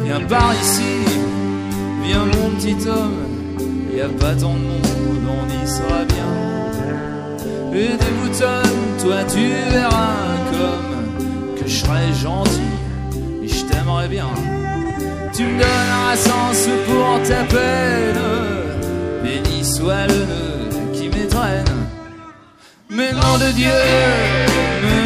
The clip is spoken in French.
Viens par ici, viens mon petit homme, y a pas tant de monde, on y sera bien. Et déboutonne, toi tu verras comme que je serai gentil et je t'aimerai bien. Tu me donneras sens pour ta peine, béni soit le nœud qui m'étreine. Mais nom de Dieu, me